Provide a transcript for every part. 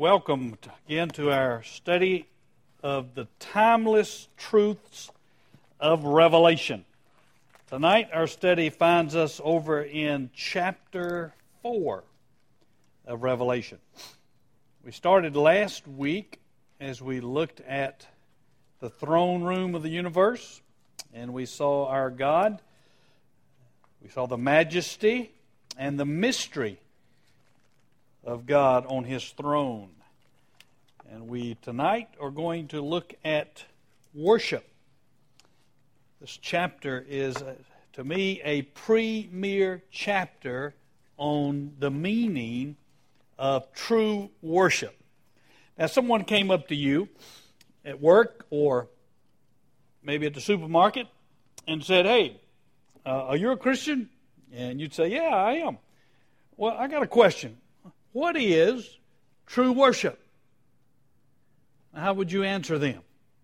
Welcome again to our study of the timeless truths of Revelation. Tonight our study finds us over in chapter 4 of Revelation. We started last week as we looked at the throne room of the universe, and we saw our God. We saw the majesty and the mystery of God on His throne. And we tonight are going to look at worship. This chapter is, to me, a premier chapter on the meaning of true worship. Now, someone came up to you at work or maybe at the supermarket and said, "Hey, are you a Christian?" And you'd say, "Yeah, I am." "Well, I got a question. What is true worship?" How would you answer them?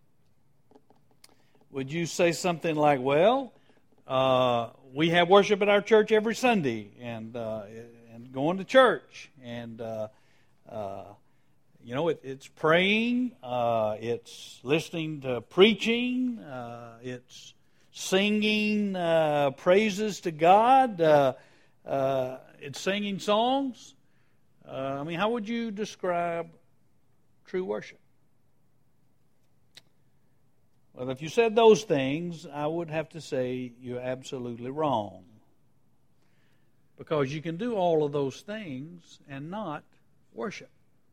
Would you say something like, "Well, we have worship at our church every Sunday, and going to church, and it's praying, it's listening to preaching, it's singing praises to God, it's singing songs." How would you describe true worship? Well, if you said those things, I would have to say you're absolutely wrong. Because you can do all of those things and not worship.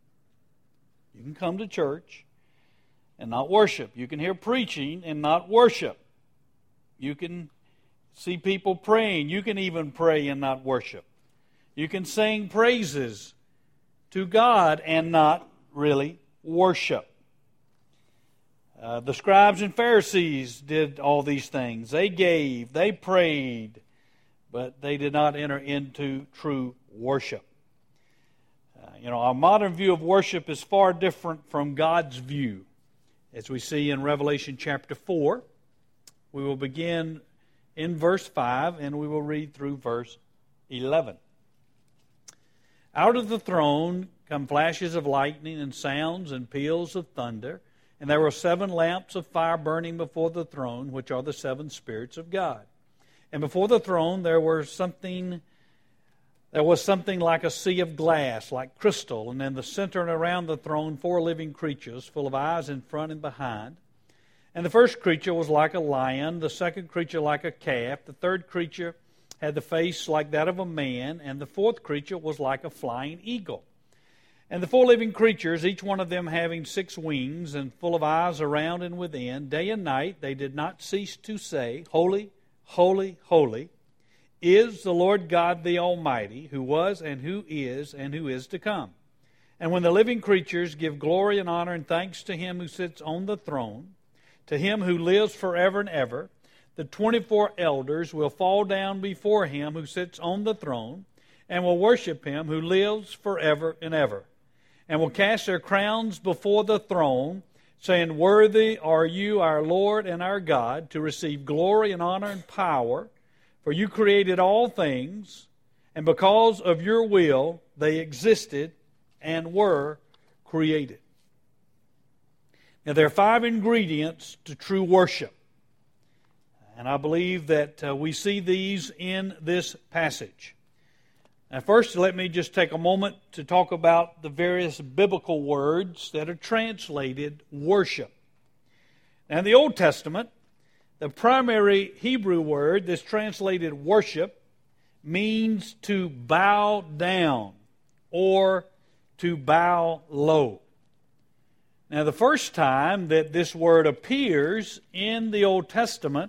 You can come to church and not worship. You can hear preaching and not worship. You can see people praying. You can even pray and not worship. You can sing praises to God and not really worship. The scribes and Pharisees did all these things. They gave, they prayed, but they did not enter into true worship. Our modern view of worship is far different from God's view. As we see in Revelation chapter 4, we will begin in verse 5 and we will read through verse 11. "Out of the throne come flashes of lightning and sounds and peals of thunder. And there were 7 lamps of fire burning before the throne, which are the 7 spirits of God. And before the throne there was something like a sea of glass, like crystal. And in the center and around the throne 4 living creatures, full of eyes in front and behind. And the first creature was like a lion, the second creature like a calf, the third creature had the face like that of a man, and the fourth creature was like a flying eagle. And the 4 living creatures, each one of them having 6 wings and full of eyes around and within, day and night they did not cease to say, 'Holy, holy, holy is the Lord God the Almighty, who was and who is to come.' And when the living creatures give glory and honor and thanks to Him who sits on the throne, to Him who lives forever and ever, the 24 elders will fall down before Him who sits on the throne and will worship Him who lives forever and ever. And will cast their crowns before the throne, saying, 'Worthy are you, our Lord and our God, to receive glory and honor and power, for you created all things, and because of your will they existed and were created.'" Now there are 5 ingredients to true worship. And I believe that we see these in this passage. Now first, let me just take a moment to talk about the various biblical words that are translated worship. Now in the Old Testament, the primary Hebrew word that's translated worship means to bow down or to bow low. Now the first time that this word appears in the Old Testament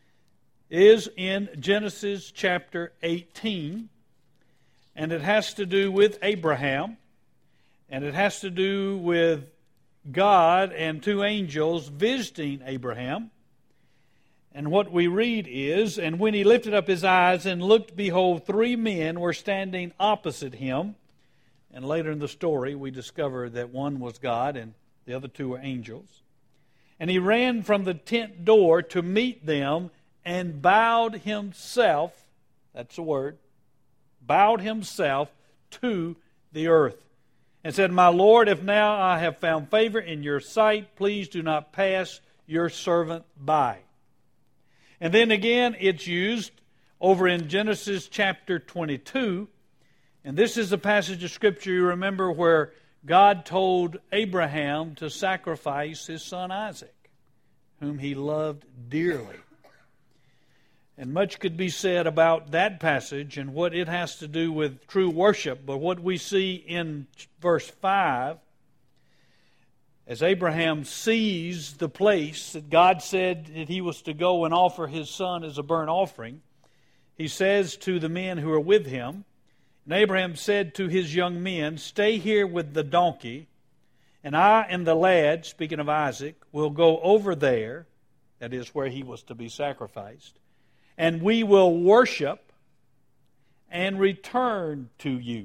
is in Genesis chapter 18. And it has to do with Abraham, and it has to do with God and 2 angels visiting Abraham. And what we read is, "And when he lifted up his eyes and looked, behold, 3 men were standing opposite him." And later in the story, we discover that one was God and the other 2 were angels. "And he ran from the tent door to meet them and bowed himself," that's the word, bowed himself to the earth and said, My Lord, if now I have found favor in your sight, please do not pass your servant by. And then again, it's used over in Genesis chapter 22. And this is a passage of Scripture, you remember, where God told Abraham to sacrifice his son Isaac, whom he loved dearly. And much could be said about that passage and what it has to do with true worship. But what we see in verse 5, as Abraham sees the place that God said that he was to go and offer his son as a burnt offering, he says to the men who are with him, and Abraham said to his young men, Stay here with the donkey, and I and the lad, speaking of Isaac, will go over there, that is where he was to be sacrificed, and we will worship and return to you.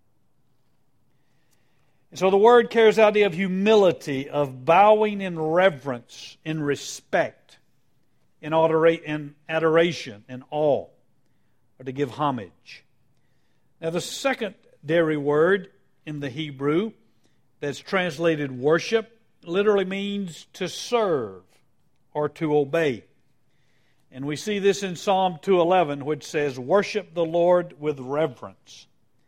And so the word carries the idea of humility, of bowing in reverence, in respect, in adoration, in awe, or to give homage. Now the secondary word in the Hebrew that's translated worship literally means to serve or to obey. And we see this in Psalm 2:11, which says, Worship the Lord with reverence.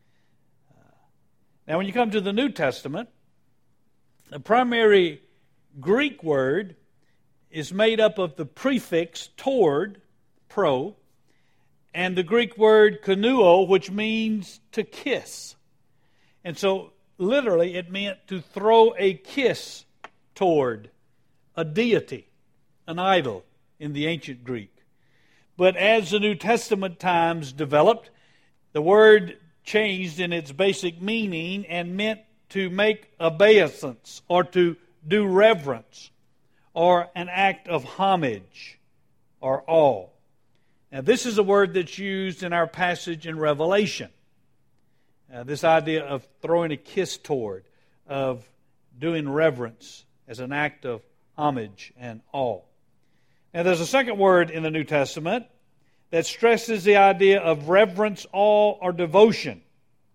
Now when you come to the New Testament, the primary Greek word is made up of the prefix toward, pro, and the Greek word konuo, which means to kiss. And so literally it meant to throw a kiss toward a deity, an idol in the ancient Greek. But as the New Testament times developed, the word changed in its basic meaning and meant to make obeisance or to do reverence or an act of homage or awe. Now this is a word that's used in our passage in Revelation. This idea of throwing a kiss toward, of doing reverence as an act of homage and awe. Now there's a second word in the New Testament that stresses the idea of reverence, awe, or devotion.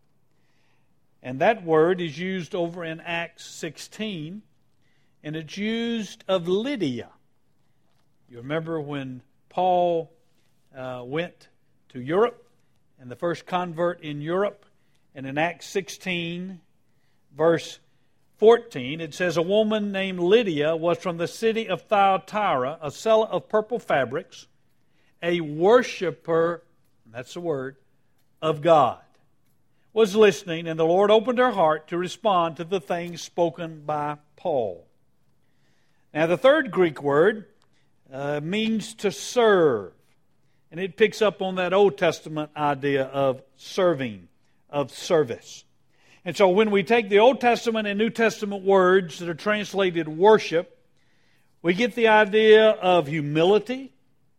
And that word is used over in Acts 16, and it's used of Lydia. You remember when Paul went to Europe, and the first convert in Europe, and in Acts 16, verse 14, it says, A woman named Lydia was from the city of Thyatira, a seller of purple fabrics, a worshiper, that's the word, of God, was listening, and the Lord opened her heart to respond to the things spoken by Paul. Now the third Greek word means to serve, and it picks up on that Old Testament idea of serving, of service. And so when we take the Old Testament and New Testament words that are translated worship, we get the idea of humility,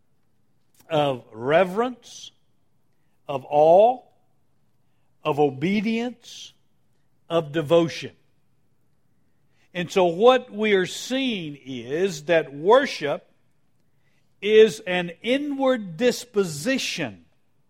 of reverence, of awe, of obedience, of devotion. And so what we are seeing is that worship is an inward disposition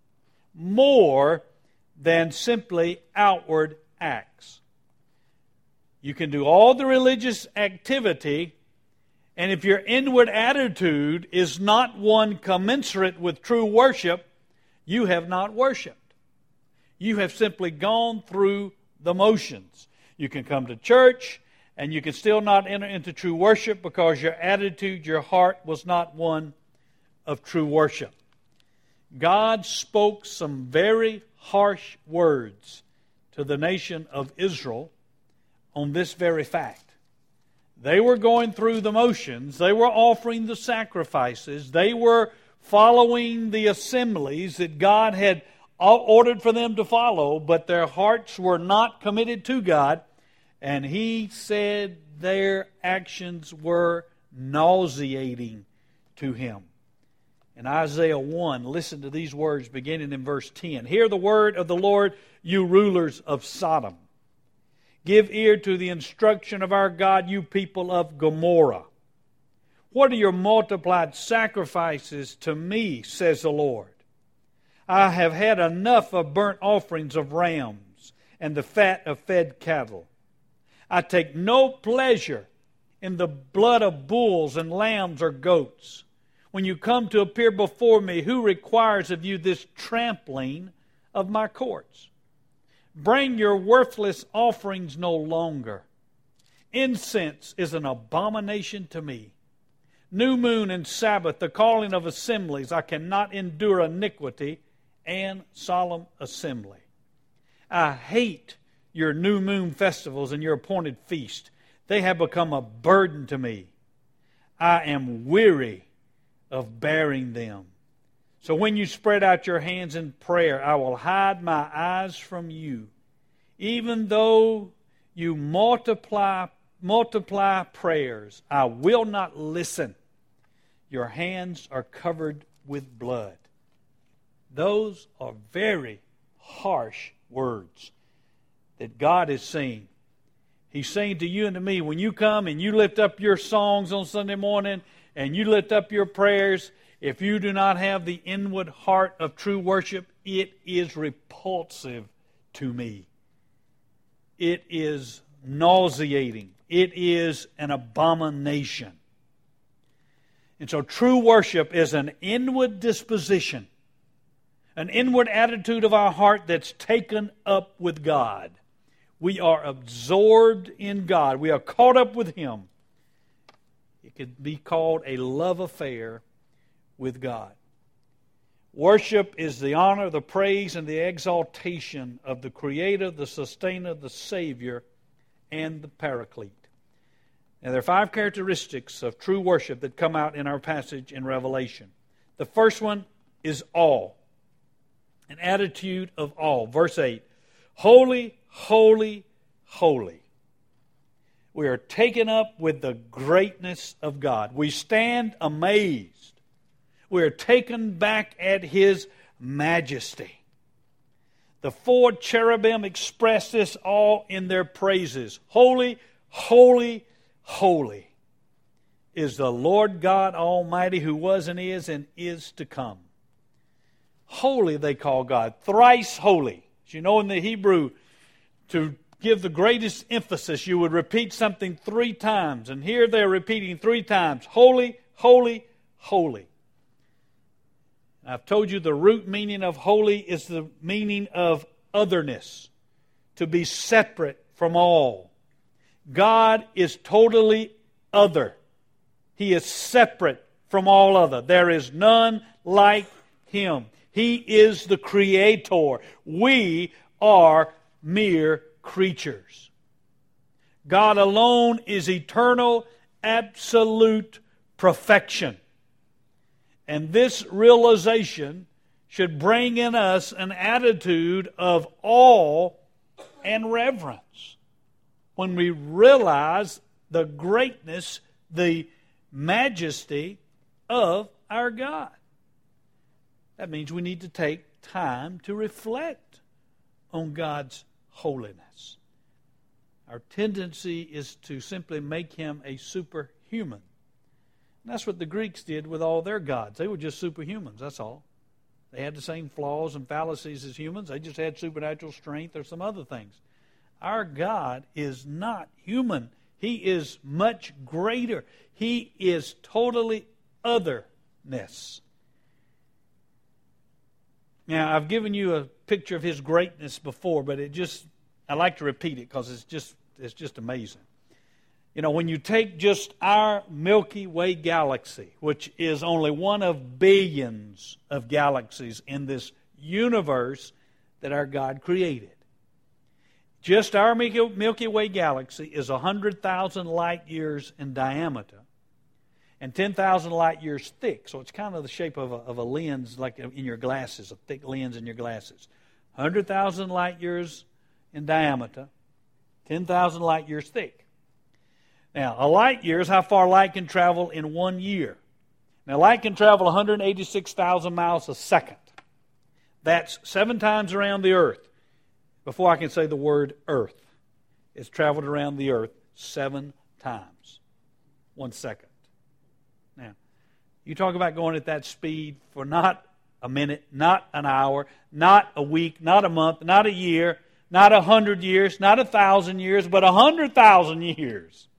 more than simply outward acts. You can do all the religious activity, and if your inward attitude is not one commensurate with true worship, you have not worshiped. You have simply gone through the motions. You can come to church, and you can still not enter into true worship because your attitude, your heart was not one of true worship. God spoke some very harsh words to the nation of Israel on this very fact. They were going through the motions. They were offering the sacrifices. They were following the assemblies that God had ordered for them to follow, but their hearts were not committed to God. And He said their actions were nauseating to Him. In Isaiah 1, listen to these words beginning in verse 10. Hear the word of the Lord, you rulers of Sodom. Give ear to the instruction of our God, you people of Gomorrah. What are your multiplied sacrifices to me, says the Lord? I have had enough of burnt offerings of rams and the fat of fed cattle. I take no pleasure in the blood of bulls and lambs or goats. When you come to appear before me, who requires of you this trampling of my courts? Bring your worthless offerings no longer. Incense is an abomination to me. New moon and Sabbath, the calling of assemblies, I cannot endure iniquity and solemn assembly. I hate your new moon festivals and your appointed feast. They have become a burden to me. I am weary of bearing them. So when you spread out your hands in prayer, I will hide my eyes from you. Even though you multiply prayers, I will not listen. Your hands are covered with blood. Those are very harsh words that God is saying. He's saying to you and to me, when you come and you lift up your songs on Sunday morning and you lift up your prayers, if you do not have the inward heart of true worship, it is repulsive to me. It is nauseating. It is an abomination. And so true worship is an inward disposition, an inward attitude of our heart that's taken up with God. We are absorbed in God. We are caught up with Him. It could be called a love affair with God. Worship is the honor, the praise, and the exaltation of the Creator, the Sustainer, the Savior, and the Paraclete. Now, there are 5 characteristics of true worship that come out in our passage in Revelation. The first one is awe, an attitude of awe. Verse 8, holy, holy, holy. We are taken up with the greatness of God. We stand amazed. We are taken back at His majesty. The 4 cherubim express this all in their praises. Holy, holy, holy is the Lord God Almighty, who was and is to come. Holy they call God, thrice holy. As you know, in the Hebrew, to give the greatest emphasis, you would repeat something 3 times. And here they're repeating 3 times. Holy, holy, holy. I've told you the root meaning of holy is the meaning of otherness, to be separate from all. God is totally other. He is separate from all other. There is none like Him. He is the Creator. We are mere creatures. God alone is eternal, absolute perfection. And this realization should bring in us an attitude of awe and reverence when we realize the greatness, the majesty of our God. That means we need to take time to reflect on God's holiness. Our tendency is to simply make Him a superhuman. And that's what the Greeks did with all their gods. They were just superhumans, that's all. They had the same flaws and fallacies as humans. They just had supernatural strength or some other things. Our God is not human. He is much greater. He is totally otherness. Now, I've given you a picture of His greatness before, but I like to repeat it because it's just amazing. You know, when you take just our Milky Way galaxy, which is only one of billions of galaxies in this universe that our God created. Just our Milky Way galaxy is 100,000 light years in diameter and 10,000 light years thick. So it's kind of the shape of a lens, like in your glasses, a thick lens in your glasses. 100,000 light years in diameter, 10,000 light years thick. Now, a light year is how far light can travel in 1 year. Now, light can travel 186,000 miles a second. That's 7 times around the earth. Before I can say the word earth, it's traveled around the earth 7 times. 1 second. Now, you talk about going at that speed for not a minute, not an hour, not a week, not a month, not a year, not 100 years, not 1,000 years, but 100,000 years.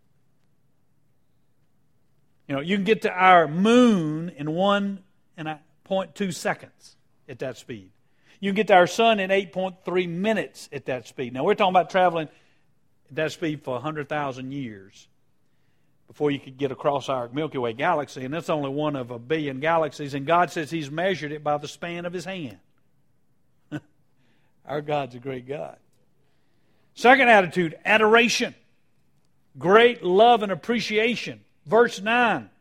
You know, you can get to our moon in 1.2 seconds at that speed. You can get to our sun in 8.3 minutes at that speed. Now, we're talking about traveling at that speed for 100,000 years before you could get across our Milky Way galaxy, and that's only one of a billion galaxies, and God says He's measured it by the span of His hand. Our God's a great God. Second attitude, adoration. Great love and appreciation. Verse 9.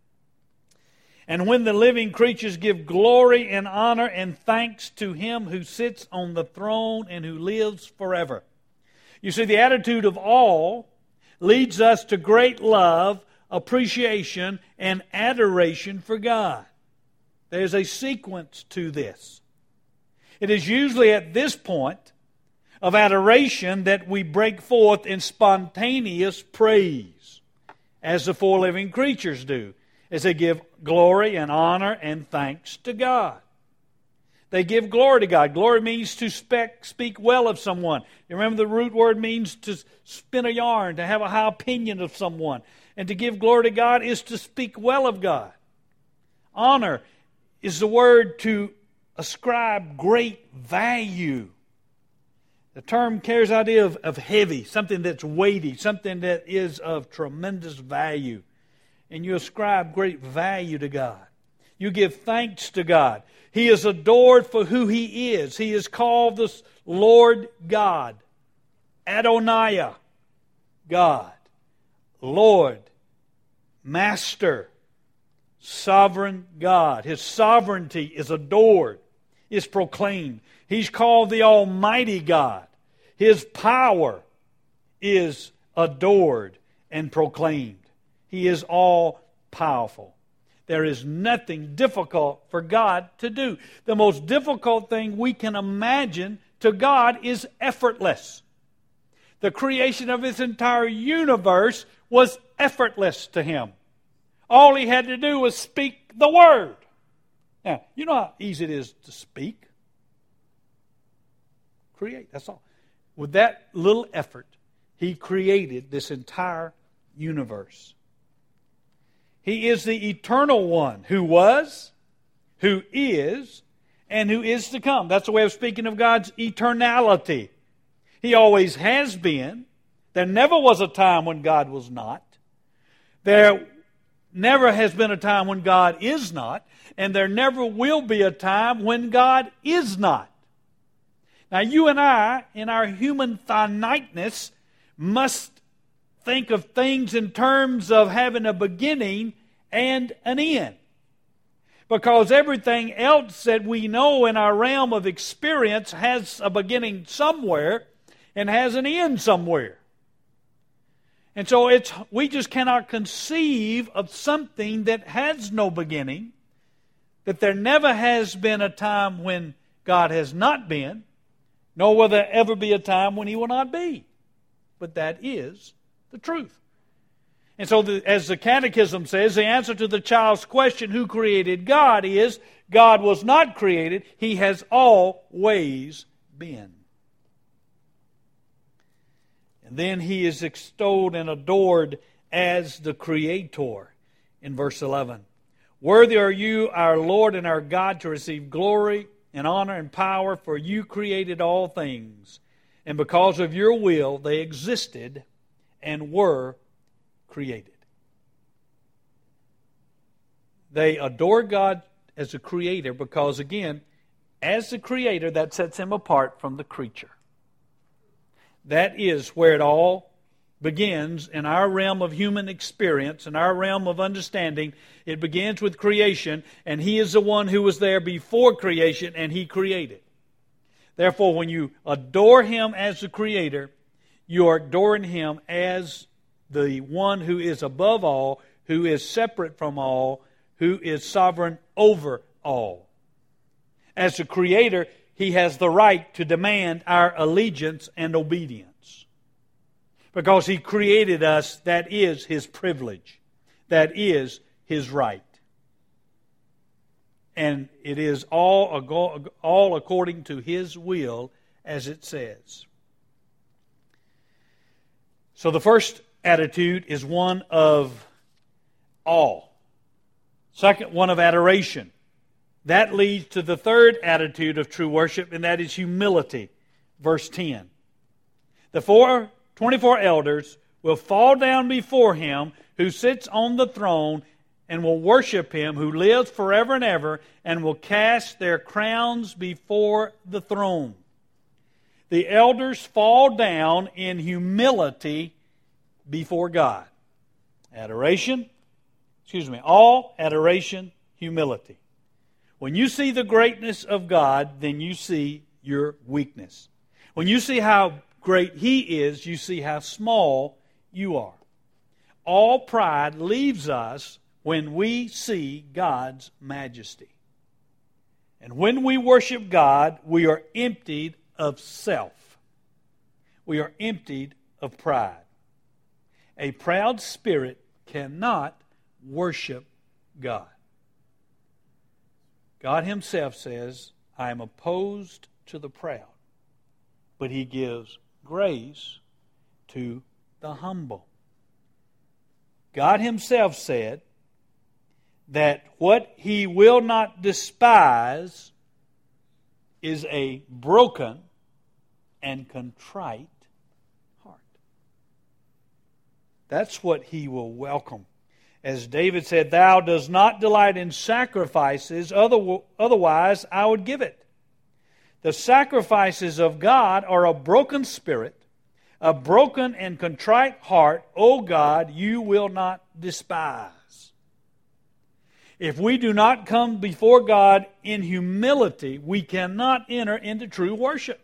And when the living creatures give glory and honor and thanks to Him who sits on the throne and who lives forever. You see, the attitude of all leads us to great love, appreciation, and adoration for God. There's a sequence to this. It is usually at this point of adoration that we break forth in spontaneous praise, as the four living creatures do, as they give glory and honor and thanks to God. They give glory to God. Glory means to speak well of someone. You remember the root word means to spin a yarn, to have a high opinion of someone. And to give glory to God is to speak well of God. Honor is the word to ascribe great value. The term carries the idea of heavy, something that's weighty, something that is of tremendous value. And you ascribe great value to God. You give thanks to God. He is adored for who He is. He is called the Lord God. Adonai, God. Lord, Master, Sovereign God. His sovereignty is adored, is proclaimed. He's called the Almighty God. His power is adored and proclaimed. He is all-powerful. There is nothing difficult for God to do. The most difficult thing we can imagine to God is effortless. The creation of His entire universe was effortless to Him. All He had to do was speak the Word. Now, you know how easy it is to speak? Create, that's all. With that little effort, He created this entire universe. He is the eternal one who was, who is, and who is to come. That's a way of speaking of God's eternality. He always has been. There never was a time when God was not. There never has been a time when God is not. And there never will be a time when God is not. Now you and I, in our human finiteness, must think of things in terms of having a beginning and an end. Because everything else that we know in our realm of experience has a beginning somewhere and has an end somewhere. And so we just cannot conceive of something that has no beginning, that there never has been a time when God has not been, nor will there ever be a time when He will not be. But that is the truth. And so, as the Catechism says, the answer to the child's question, who created God, is God was not created. He has always been. And then He is extolled and adored as the Creator in verse 11. Worthy are you, our Lord and our God, to receive glory and honor and power, for you created all things. And because of your will, they existed and were created. They adore God as a creator because, again, as the creator, that sets Him apart from the creature. That is where it all begins in our realm of human experience, in our realm of understanding. It begins with creation, and He is the one who was there before creation, and He created. Therefore, when you adore Him as the Creator, you are adoring Him as the one who is above all, who is separate from all, who is sovereign over all. As the Creator, He has the right to demand our allegiance and obedience. Because He created us, that is His privilege. That is His right. And it is all according to His will, as it says. So the first attitude is one of awe. Second, one of adoration. That leads to the third attitude of true worship, and that is humility. Verse 10. The 24 elders will fall down before Him who sits on the throne and will worship Him who lives forever and ever, and will cast their crowns before the throne. The elders fall down in humility before God. Awe, adoration, humility. When you see the greatness of God, then you see your weakness. When you see how great He is, you see how small you are. All pride leaves us when we see God's majesty. And when we worship God, we are emptied of self. We are emptied of pride. A proud spirit cannot worship God. God Himself says, I am opposed to the proud, but He gives grace to the humble. God Himself said that what He will not despise is a broken and contrite heart. That's what He will welcome. As David said, Thou dost not delight in sacrifices, otherwise I would give it. The sacrifices of God are a broken spirit, a broken and contrite heart, O God, You will not despise. If we do not come before God in humility, we cannot enter into true worship.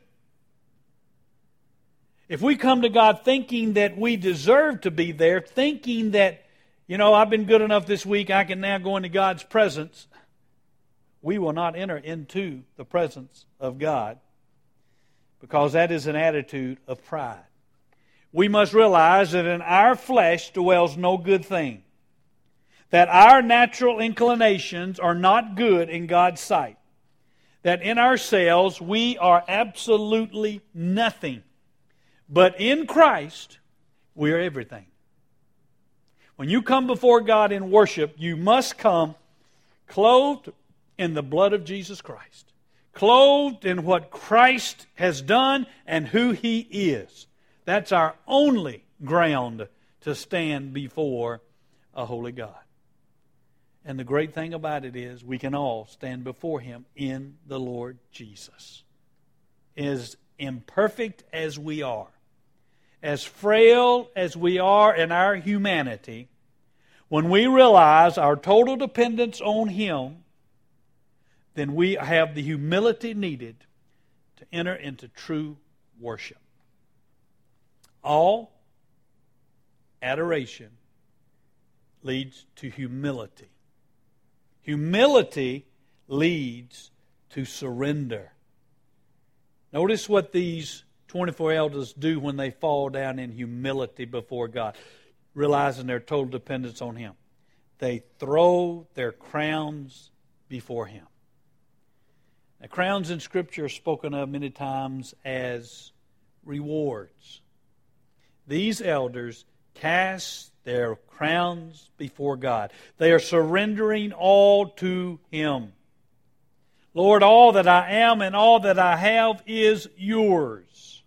If we come to God thinking that we deserve to be there, thinking that, I've been good enough this week, I can now go into God's presence, we will not enter into the presence of God, because that is an attitude of pride. We must realize that in our flesh dwells no good thing, that our natural inclinations are not good in God's sight, that in ourselves we are absolutely nothing, but in Christ we are everything. When you come before God in worship, you must come clothed in the blood of Jesus Christ, clothed in what Christ has done and who He is. That's our only ground to stand before a holy God. And the great thing about it is we can all stand before Him in the Lord Jesus. As imperfect as we are, as frail as we are in our humanity, when we realize our total dependence on Him, then we have the humility needed to enter into true worship. All adoration leads to humility. Humility leads to surrender. Notice what these 24 elders do when they fall down in humility before God, realizing their total dependence on Him. They throw their crowns before Him. Now, crowns in Scripture are spoken of many times as rewards. These elders cast their crowns before God. They are surrendering all to Him. Lord, all that I am and all that I have is Yours.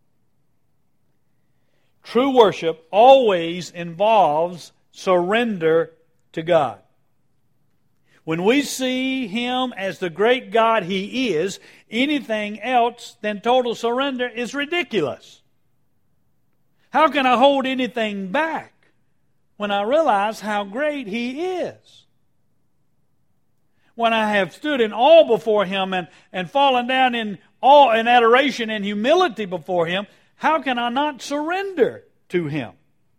True worship always involves surrender to God. When we see Him as the great God He is, anything else than total surrender is ridiculous. How can I hold anything back when I realize how great He is? When I have stood in awe before Him and fallen down in awe and adoration and humility before Him, how can I not surrender to Him?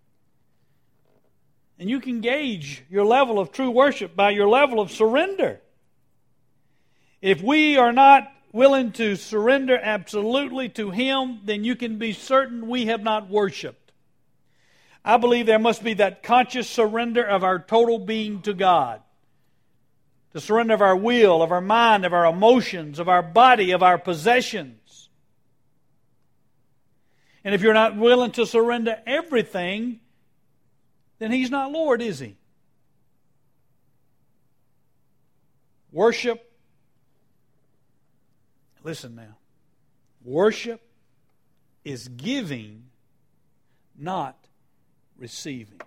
And you can gauge your level of true worship by your level of surrender. If we are not willing to surrender absolutely to Him, then you can be certain we have not worshiped. I believe there must be that conscious surrender of our total being to God. The surrender of our will, of our mind, of our emotions, of our body, of our possessions. And if you're not willing to surrender everything, then He's not Lord, is He? Worship, listen now, worship is giving, not receiving.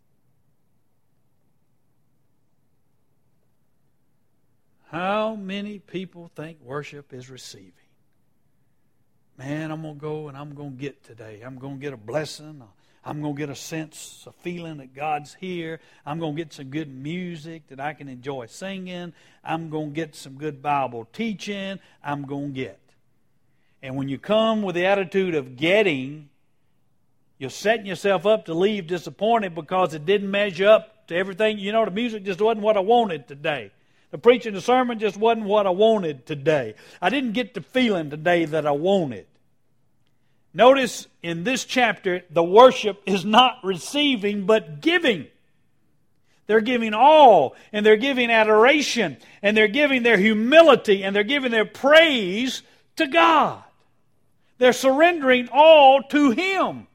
How many people think worship is receiving? Man, I'm going to go and I'm going to get today. I'm going to get a blessing. I'm going to get a sense, a feeling that God's here. I'm going to get some good music that I can enjoy singing. I'm going to get some good Bible teaching. I'm going to get. And when you come with the attitude of getting, you're setting yourself up to leave disappointed because it didn't measure up to everything. You know, the music just wasn't what I wanted today. The preaching, the sermon just wasn't what I wanted today. I didn't get the feeling today that I wanted. Notice in this chapter, the worship is not receiving, but giving. They're giving all, and they're giving adoration, and they're giving their humility, and they're giving their praise to God. They're surrendering all to Him.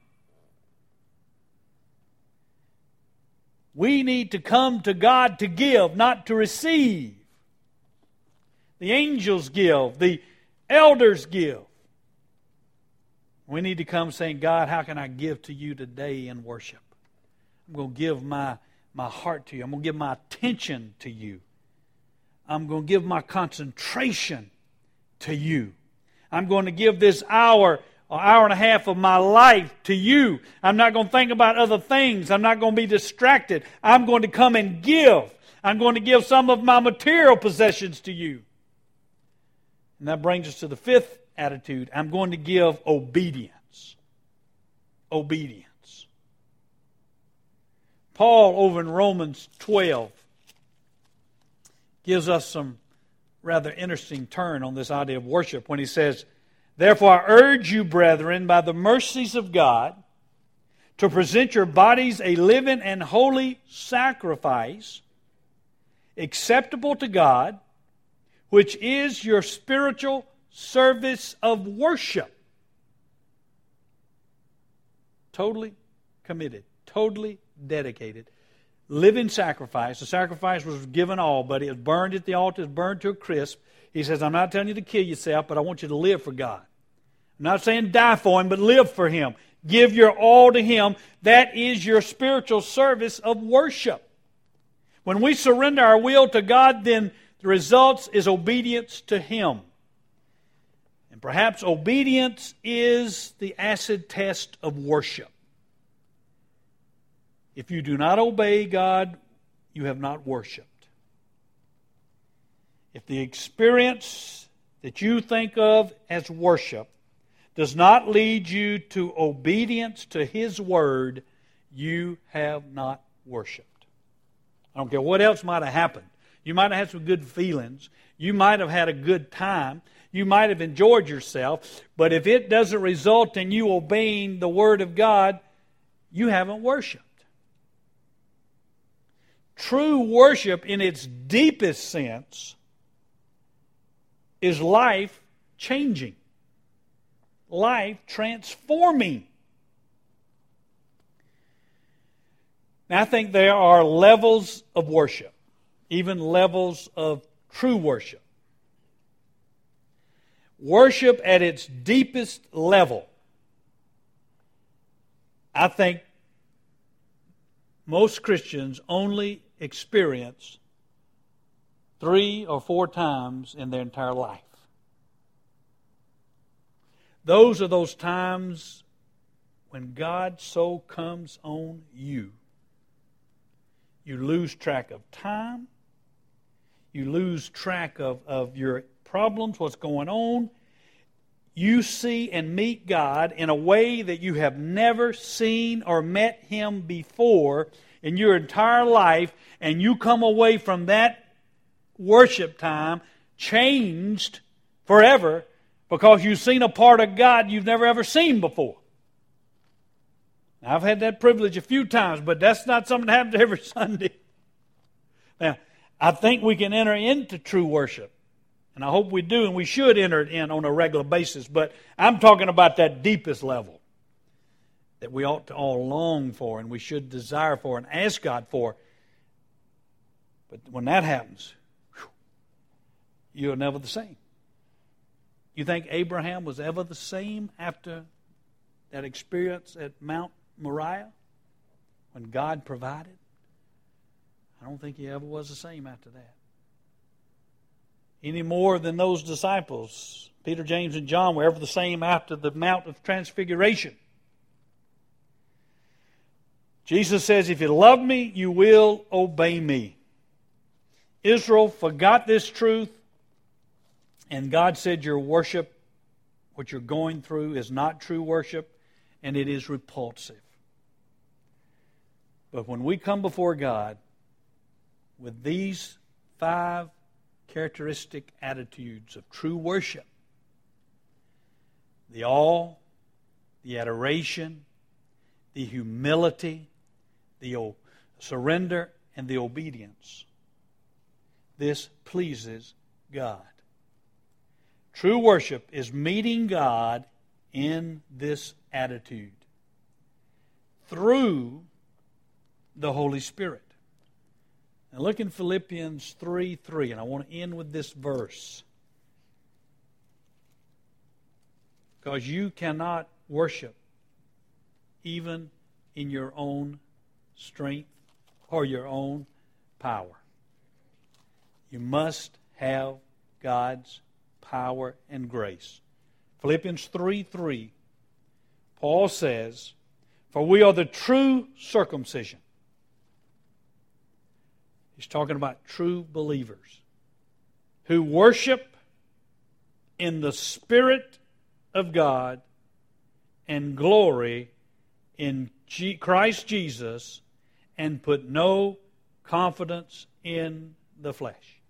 We need to come to God to give, not to receive. The angels give. The elders give. We need to come saying, God, how can I give to you today in worship? I'm going to give my heart to you. I'm going to give my attention to you. I'm going to give my concentration to you. I'm going to give this hour or hour and a half of my life to you. I'm not going to think about other things. I'm not going to be distracted. I'm going to come and give. I'm going to give some of my material possessions to you. And that brings us to the fifth attitude. I'm going to give obedience. Obedience. Paul over in Romans 12 gives us some rather interesting turn on this idea of worship when he says, therefore I urge you, brethren, by the mercies of God, to present your bodies a living and holy sacrifice, acceptable to God, which is your spiritual service of worship. Totally committed, totally dedicated. Living sacrifice. The sacrifice was given all, but it was burned at the altar, it was burned to a crisp. He says, I'm not telling you to kill yourself, but I want you to live for God. I'm not saying die for Him, but live for Him. Give your all to Him. That is your spiritual service of worship. When we surrender our will to God, then the result is obedience to Him. And perhaps obedience is the acid test of worship. If you do not obey God, you have not worshiped. If the experience that you think of as worship does not lead you to obedience to His Word, you have not worshiped. I don't care what else might have happened. You might have had some good feelings. You might have had a good time. You might have enjoyed yourself. But if it doesn't result in you obeying the Word of God, you haven't worshiped. True worship in its deepest sense is life-changing, life-transforming. Now, I think there are levels of worship, even levels of true worship. Worship at its deepest level, I think most Christians only experience 3 or 4 times in their entire life. Those are those times when God so comes on you. You lose track of time. You lose track of your problems, what's going on. You see and meet God in a way that you have never seen or met Him before in your entire life, and you come away from that worship time changed forever because you've seen a part of God you've never ever seen before. Now, I've had that privilege a few times, but that's not something that happens every Sunday. Now, I think we can enter into true worship, and I hope we do, and we should enter it in on a regular basis, but I'm talking about that deepest level. that we ought to all long for and we should desire for and ask God for. But when that happens, you're never the same. You think Abraham was ever the same after that experience at Mount Moriah when God provided? I don't think he ever was the same after that. Any more than those disciples, Peter, James, and John, were ever the same after the Mount of Transfiguration. Jesus says, if you love me, you will obey me. Israel forgot this truth, and God said your worship, what you're going through, is not true worship, and it is repulsive. But when we come before God with these 5 characteristic attitudes of true worship, the awe, the adoration, the humility, the surrender, and the obedience, this pleases God. True worship is meeting God in this attitude through the Holy Spirit. Now look in Philippians 3:3, and I want to end with this verse. Because you cannot worship even in your own strength or your own power. You must have God's power and grace. Philippians 3:3, Paul says, for we are the true circumcision. He's talking about true believers who worship in the Spirit of God and glory in Christ Jesus and put no confidence in the flesh.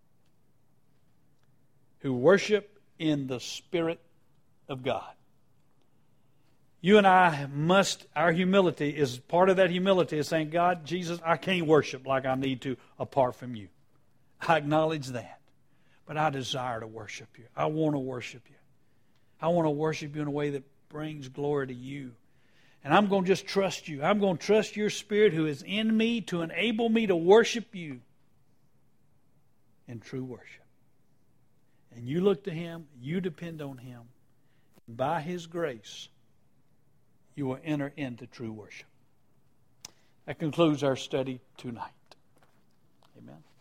Who worship in the Spirit of God. You and I must, our humility is, part of that humility is saying, God, Jesus, I can't worship like I need to apart from you. I acknowledge that. But I desire to worship you. I want to worship you. I want to worship you in a way that brings glory to you. And I'm going to just trust you. I'm going to trust your Spirit who is in me to enable me to worship you in true worship. And you look to Him, you depend on Him. And by His grace, you will enter into true worship. That concludes our study tonight. Amen.